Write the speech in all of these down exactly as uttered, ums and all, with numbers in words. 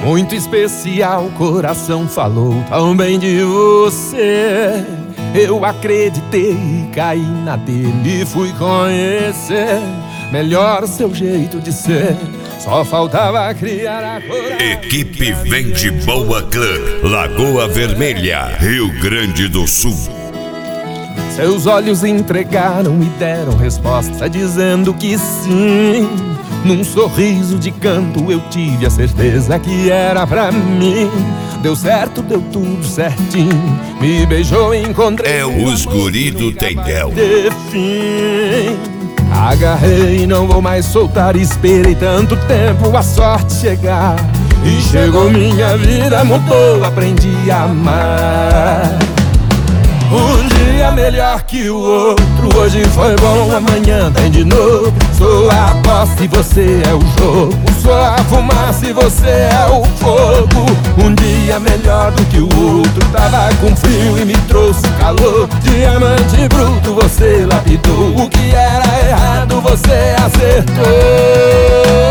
Muito especial, coração falou tão bem de você. Eu acreditei e caí na dele e fui conhecer melhor o seu jeito de ser. Só faltava criar a coragem. Equipe Vende Boa Club, Lagoa Vermelha, Rio Grande do Sul. Seus olhos entregaram e deram resposta dizendo que sim. Num sorriso de canto eu tive a certeza que era pra mim. Deu certo, deu tudo certinho. Me beijou e encontrei. É os guri do Tendel. De fim, agarrei, não vou mais soltar. Esperei tanto tempo a sorte chegar. E chegou, minha vida mudou, aprendi a amar. Um dia melhor que o outro, hoje foi bom, amanhã tem de novo. Sou a aposta e você é o jogo, sou a fumaça e você é o fogo. Um dia melhor do que o outro, tava com frio e me trouxe calor. Diamante bruto você lapidou, o que era errado você acertou.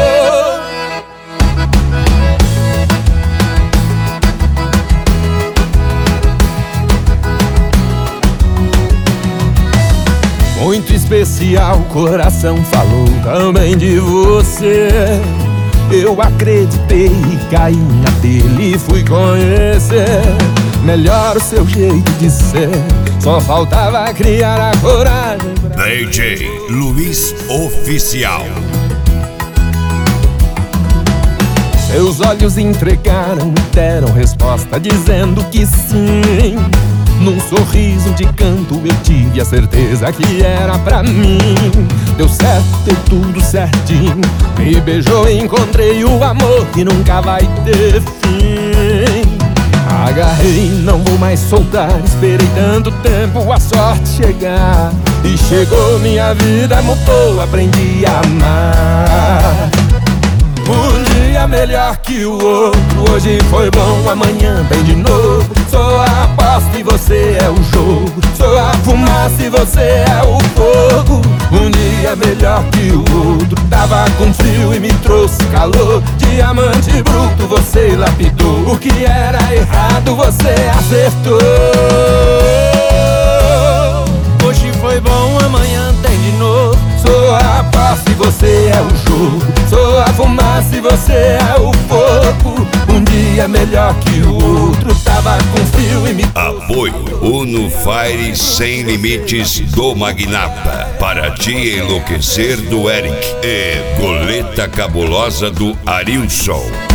Muito especial, coração falou também de você. Eu acreditei e caí na dele e fui conhecer melhor o seu jeito de ser. Só faltava criar a coragem pra... D J Luiz Oficial. Seus olhos entregaram e deram resposta dizendo que sim. Num sorriso de canto eu tive a certeza que era pra mim. Deu certo, deu tudo certinho. Me beijou e encontrei o amor que nunca vai ter fim. Agarrei, não vou mais soltar. Esperei tanto tempo a sorte chegar. E chegou, minha vida mudou, aprendi a amar. Um dia melhor que o outro, hoje foi bom, amanhã tem de novo. Sou a aposta e você é o jogo, sou a fumaça e você é o fogo. Um dia melhor que o outro, tava com frio e me trouxe calor. Diamante bruto você lapidou, o que era errado você acertou. Hoje foi bom, amanhã tem de novo. Sou a aposta e você é o jogo, sou a fumaça e você é o fogo. Um dia melhor que o outro, tava com frio e me... Apoio Uno Fire Sem Limites do Magnata. Para te enlouquecer do Eric. E Goleta Cabulosa do Arilson.